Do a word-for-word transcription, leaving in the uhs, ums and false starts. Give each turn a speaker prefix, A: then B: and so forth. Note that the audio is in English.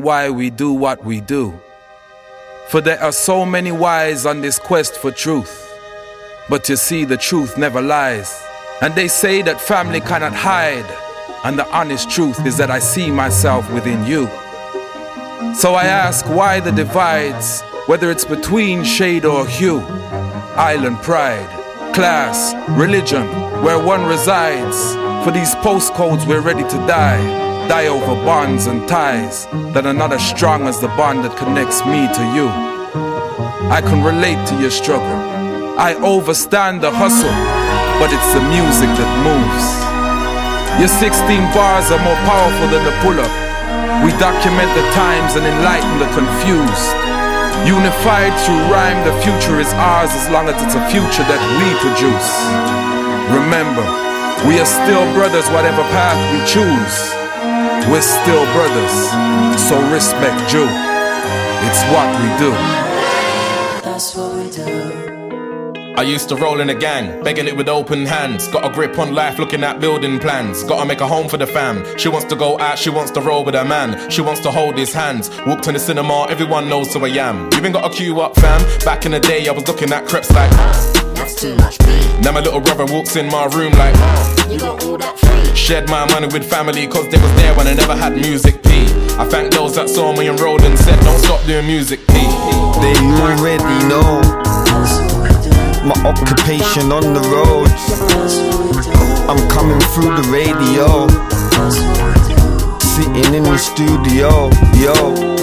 A: why we do what we do. For there are so many whys on this quest for truth. But you see, the truth never lies. And they say that family cannot hide. And the honest truth is that I see myself within you. So I ask, why the divides, whether it's between shade or hue? Island pride, class, religion, where one resides. For these postcodes we're ready to die. Die over bonds and ties that are not as strong as the bond that connects me to you. I can relate to your struggle. I overstand the hustle, but it's the music that moves. Your sixteen bars are more powerful than the pull-up. We document the times and enlighten the confused. Unified through rhyme, the future is ours as long as it's a future that we produce. Remember, we are still brothers whatever path we choose. We're still brothers, so respect you. It's what we do.
B: That's what we do.
C: I used to roll in a gang, begging it with open hands. Got a grip on life, looking at building plans. Gotta make a home for the fam. She wants to go out, she wants to roll with her man. She wants to hold his hands. Walk to the cinema, everyone knows who I am. You even got a queue up, fam. Back in the day, I was looking at creps like,
B: That's too much pain.
C: now my little brother walks in my room like,
B: You got all that free.
C: shared my money with family, cause they was there when I never had music P. I thank those that saw me enrolled and said, don't stop doing music P.
D: They already know my occupation on the road. I'm coming through the radio, sitting in the studio, yo.